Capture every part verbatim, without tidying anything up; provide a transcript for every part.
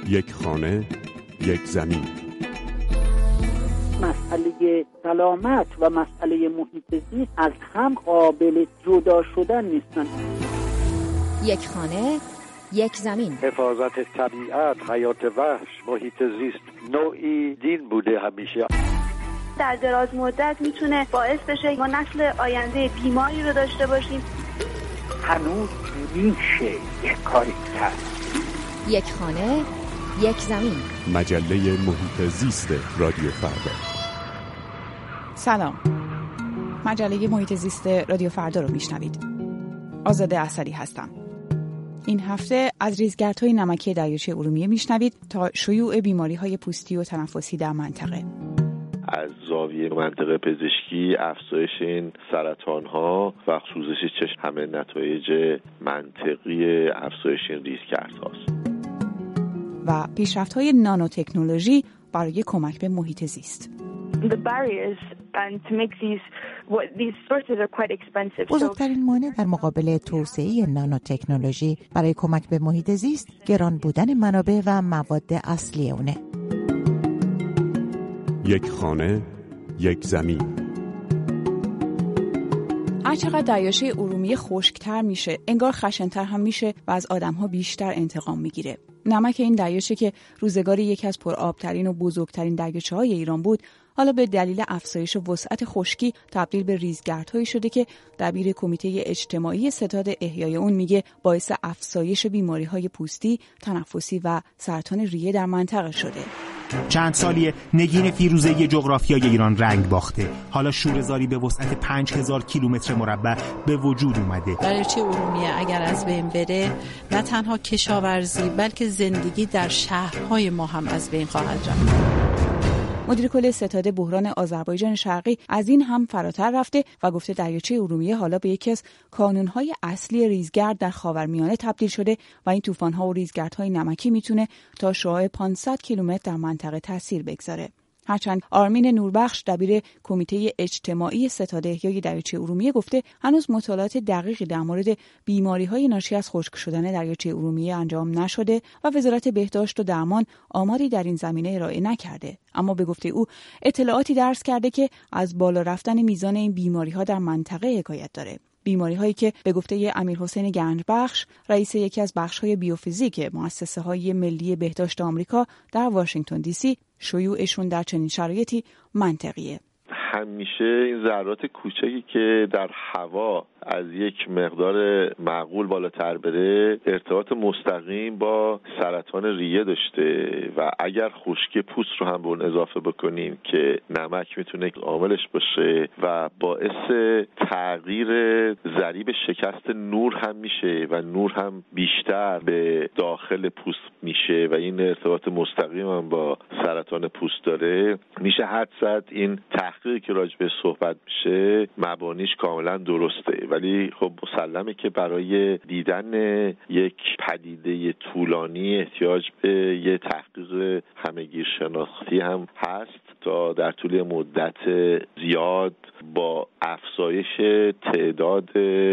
یک خانه، یک زمین. مسئله سلامت و مسئله محیط زیست از هم قابل جدا شدن نیستن. یک خانه، یک زمین. حفاظت طبیعت، حیات وحش، محیط زیست نوعی دین بوده همیشه. در دراز مدت میتونه باعث بشه ما نسل آینده بیماری رو داشته باشیم. هنوز میشه یک کاری کرد. یک خانه، یک زمین. مجله محیط زیست رادیو فردا. سلام. مجله محیط زیست رادیو فردا رو میشنوید. آزاده اثری هستم. این هفته از ریزگردهای نمکی دریاچه ارومیه میشنوید تا شیوع بیماری‌های پوستی و تنفسی در منطقه. از زاویه منطقه پزشکی افزایش این سرطان‌ها و سوزش چشم همه نتایج منطقی افزایش این ریزگردهاست. و پیشرفت‌های نانو تکنولوژی برای کمک به محیط زیست. بزرگترین مانع در مقابل توسعه نانو تکنولوژی برای کمک به محیط زیست گران بودن منابع و مواد اصلی اونه. یک خانه، یک زمین. هرچقدر دریاچه ارومیه خشک‌تر میشه، انگار خشن‌تر هم میشه و از آدم‌ها بیشتر انتقام میگیره. نمک این دریاچه که روزگاری یکی از پرآبترین و بزرگترین دریاچه‌های ایران بود، حالا به دلیل افزایش وسعت خشکی تبدیل به ریزگردهایی شده که دبیر کمیته اجتماعی ستاد احیای اون میگه باعث افزایش بیماری‌های پوستی، تنفسی و سرطان ریه در منطقه شده. چند سالیه نگین فیروزه‌ای جغرافیای ایران رنگ باخته. حالا شوره‌زاری به وسعت پنج هزار کیلومتر مربع به وجود اومده. دریاچه ارومیه اگر از بین بره، نه تنها کشاورزی بلکه زندگی در شهرهای ما هم از بین خواهد رفت. مدیر کل ستاد بحران آذربایجان شرقی از این هم فراتر رفته و گفته دریاچه ارومیه حالا به یکی از کانون‌های اصلی ریزگرد در خاورمیانه تبدیل شده و این طوفان‌ها و ریزگردهای نمکی میتونه تا شعاع پانصد کیلومتر در منطقه تاثیر بگذاره. هرچند آرمین نوربخش دبیر کمیته اجتماعی ستاد احیای دریاچه ارومیه گفته هنوز مطالعات دقیقی در مورد بیماری‌های ناشی از خشک شدن دریاچه ارومیه انجام نشده و وزارت بهداشت و درمان آماری در این زمینه ارائه نکرده. اما به گفته او اطلاعاتی درز کرده که از بالا رفتن میزان این بیماری‌ها در منطقه حکایت داره. بیماری‌هایی که به گفته امیرحسین گنجبخش رئیس یکی از بخش‌های بیوفیزیک مؤسسه‌های ملی بهداشت آمریکا در واشنگتن دی سی شیوعشون در چنین شرایطی منطقیه. همیشه این ذرات کوچکی که در هوا از یک مقدار معقول بالاتر بره ارتباط مستقیم با سرطان ریه داشته و اگر خشکی پوست رو هم به اون اضافه بکنیم که نمک میتونه عاملش باشه و باعث تغییر ضریب شکست نور هم میشه و نور هم بیشتر به داخل پوست میشه و این ارتباط مستقیم هم با سرطان پوست داره، میشه حد زد این تحقیقی که راجع به صحبت میشه مبانیش کاملا درسته، ولی خب مسلمه که برای دیدن یک پدیده طولانی احتیاج به یه تحقیق همه‌گیر شناختی هم هست تا در طول مدت زیاد با افزایش تعداد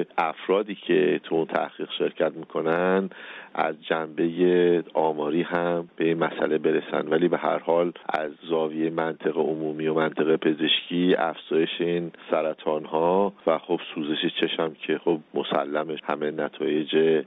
افرادی که تو اون تحقیق شرکت میکنن از جنبه آماری هم به این مسئله برسن. ولی به هر حال از زاویه منطقه عمومی و منطقه پزشکی افزایش این سرطان ها و خب سوزش چشم که خب مسلمش همه نتایج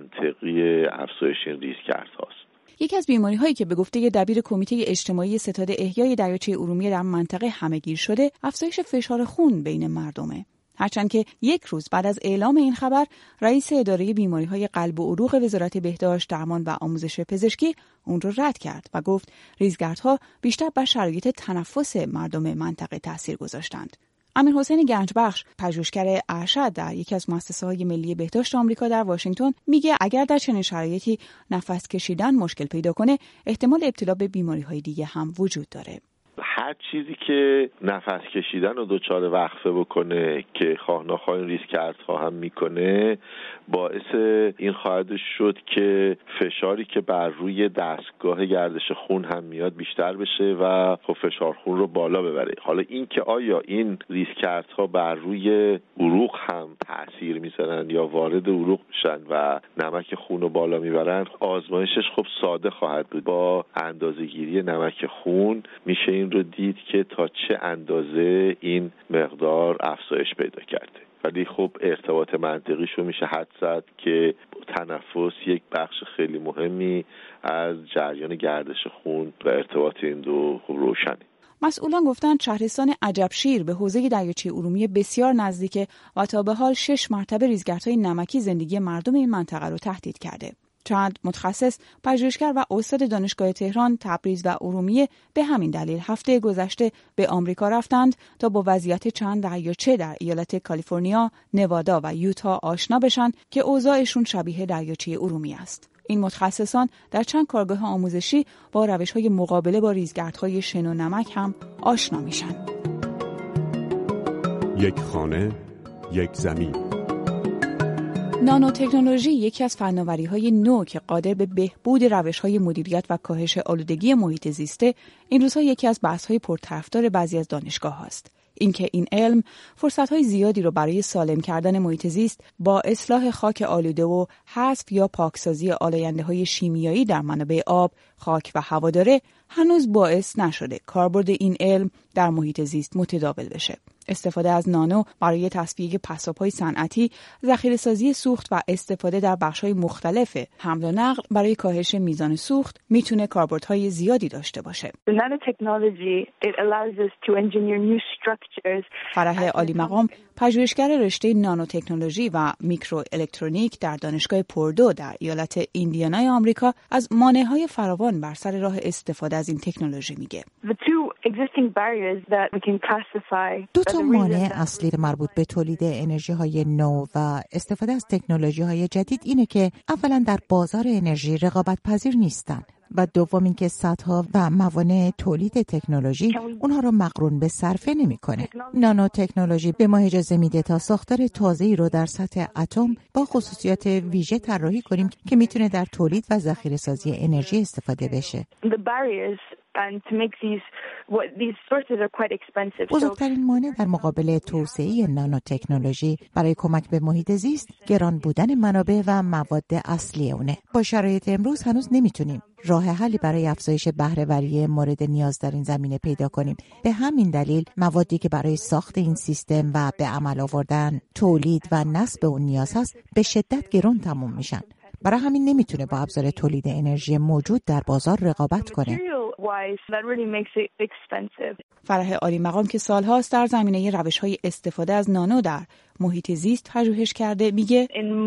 منطقی افزایش این ریزگرد هاست. یکی از بیماری‌هایی که به گفته دبیر کمیته اجتماعی ستاد احیای دریاچه ارومیه در منطقه همه‌گیر شده، افزایش فشار خون بین مردمه. هرچند که یک روز بعد از اعلام این خبر، رئیس اداره بیماری‌های قلب و عروق وزارت بهداشت، درمان و آموزش پزشکی اون رو رد کرد و گفت ریزگردها بیشتر بر شرایط تنفس مردم منطقه تاثیر گذاشتند. امیرحسین گنجبخش، پژوهشگر ارشد در یکی از مؤسسه‌های ملی بهداشت آمریکا در واشنگتن، میگه اگر در چنین شرایطی نفس کشیدن مشکل پیدا کنه، احتمال ابتلا به بیماری‌های دیگه هم وجود داره. هر هر چیزی که نفس کشیدن رو دچار وقفه بکنه که خواه ناخواه این ریزکردها هم میکنه، باعث این خواهد شد که فشاری که بر روی دستگاه گردش خون هم میاد بیشتر بشه و خب فشار خون رو بالا ببره. حالا این که آیا این ریزکردها بر روی عروق هم تأثیر میذارن یا وارد عروق میشن و نمک خون رو بالا میبرن، آزمایشش خب ساده خواهد بود. با اندازه‌گیری نمک خون میشه این رو دید که تا چه اندازه این مقدار افزایش پیدا کرده. ولی خب ارتباط منطقیش رو میشه حدس زد که تنفس یک بخش خیلی مهمی از جریان گردش خون و ارتباط این دو خب روشنه. مسئولان گفتند شهرستان عجبشیر به حوزه دریاچه ارومیه بسیار نزدیکه و تا به حال شش مرتبه ریزگردهای نمکی زندگی مردم این منطقه رو تهدید کرده. چند متخصص، پژوهشگر و استاد دانشگاه تهران، تبریز و ارومیه به همین دلیل هفته گذشته به آمریکا رفتند تا با وضعیت چند دریاچه در ایالت کالیفرنیا، نوادا و یوتا آشنا بشن که اوضاعشون شبیه دریاچه ارومیه است. این متخصصان در چند کارگاه آموزشی با روش‌های مقابله با ریزگردهای شن و نمک هم آشنا میشن. یک خانه، یک زمین. نانو تکنولوژی یکی از فناوری‌های نو که قادر به بهبود روش‌های مدیریت و کاهش آلودگی محیط زیسته، این روزها یکی از بحث‌های پرطرفدار بعضی از دانشگاه‌ها است. اینکه این علم فرصت‌های زیادی رو برای سالم کردن محیط زیست با اصلاح خاک آلوده و حذف یا پاکسازی آلاینده‌های شیمیایی در منابع آب، خاک و هوا داره، هنوز باعث نشده کاربرد این علم در محیط زیست متداول بشه. استفاده از نانو برای تصفیه پساب‌های صنعتی، ذخیره‌سازی سوخت و استفاده در بخش‌های مختلف حمل و نقل برای کاهش میزان سوخت میتونه کاربردهای زیادی داشته باشه. فرح عالی مقام، پژوهشگر رشته نانو تکنولوژی و میکرو الکترونیک در دانشگاه پوردو در ایالت ایندیانای آمریکا، از مانع‌های فراوان بر سر راه استفاده از این تکنولوژی میگه. دو تا مانع اصلی مربوط به تولید انرژی‌های نو و استفاده از تکنولوژی‌های جدید اینه که اولا در بازار انرژی رقابت پذیر نیستن و دوم اینکه سدها و موانع تولید تکنولوژی اونها رو مقرون به صرفه نمی‌کنه. نانو تکنولوژی به ما اجازه میده تا ساختار تازه‌ای رو در سطح اتم با خصوصیات ویژه طراحی کنیم که میتونه در تولید و ذخیره‌سازی انرژی استفاده بشه. بزرگترین مانع در مقابل توسعه نانو تکنولوژی برای کمک به محیط زیست گران بودن منابع و مواد اصلی اونه. با شرایط امروز هنوز نمیتونیم راه حلی برای افزایش بهره‌وری مورد نیاز در این زمینه پیدا کنیم. به همین دلیل موادی که برای ساخت این سیستم و به عمل آوردن، تولید و نصب اون نیاز هست به شدت گران تموم میشن. برای همین نمیتونه با ابزار تولید انرژی موجود در بازار رقابت کنه. فرح عالی مقام که سالهاست در زمینه روش‌های استفاده از نانو در محیط زیست پژوهش کرده میگه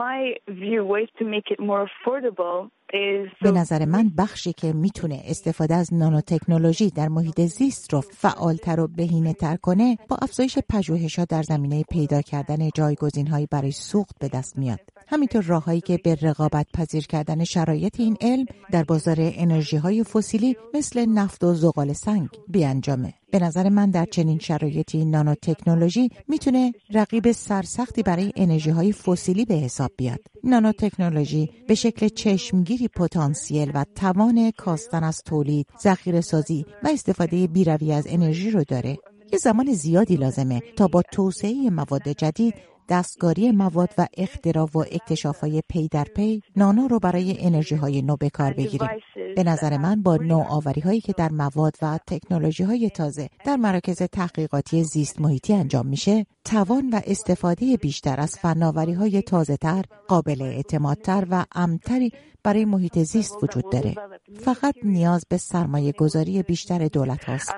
به نظر من بخشی که میتونه استفاده از نانو تکنولوژی در محیط زیست رو فعالتر و بهینه‌تر کنه با افزایش پژوهش‌ها در زمینه پیدا کردن جایگزین‌هایی برای سوخت به دست میاد. همینطور راههایی که به رقابت پذیر کردن شرایط این علم در بازار انرژی‌های فسیلی مثل نفت و زغال سنگ بیانجامه. به نظر من در چنین شرایطی نانو تکنولوژی میتونه رقیب سرسختی برای انرژی‌های فسیلی به حساب بیاد. نانو تکنولوژی به شکل چشمگیری پتانسیل و توان کاستن از تولید، ذخیره‌سازی و استفاده بی‌رویه از انرژی رو داره. یه زمان زیادی لازمه تا با توسعه مواد جدید، دستکاری مواد و اختراع و اکتشاف‌های پی در پی نانو رو برای انرژی‌های نو به کار بگیریم. به نظر من با نوآوری‌هایی که در مواد و تکنولوژی‌های تازه در مراکز تحقیقاتی زیست محیطی انجام میشه، توان و استفاده بیشتر از فناوری‌های تازه‌تر، قابل اعتمادتر و امن‌تری برای محیط زیست وجود داره. فقط نیاز به سرمایه گذاری بیشتر دولت هاست.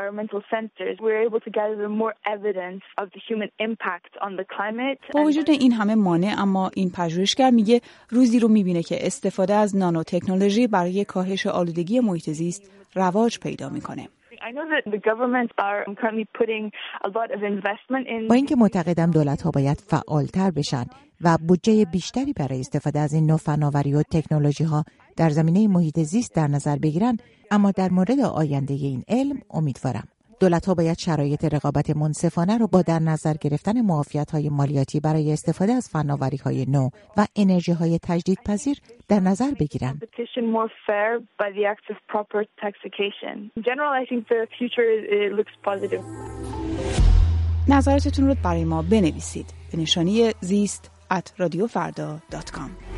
با وجود این همه مانع، اما این پژوهشگر میگه روزی رو میبینه که استفاده از نانو تکنولوژی برای کاهش آلودگی محیط زیست رواج پیدا میکنه. با اینکه معتقدم دولت‌ها باید فعالتر بشن و بودجه بیشتری برای استفاده از این نوع فناوری و تکنولوژی‌ها در زمینه محیط زیست در نظر بگیرن، اما در مورد آینده این علم امیدوارم. دولت‌ها باید شرایط رقابت منصفانه رو با در نظر گرفتن معافیت‌های مالیاتی برای استفاده از فناوری‌های نو و انرژی‌های تجدیدپذیر در نظر بگیرند. نظراتتون رو برای ما بنویسید به نشانی زیست ات رادیو فردا دات کام.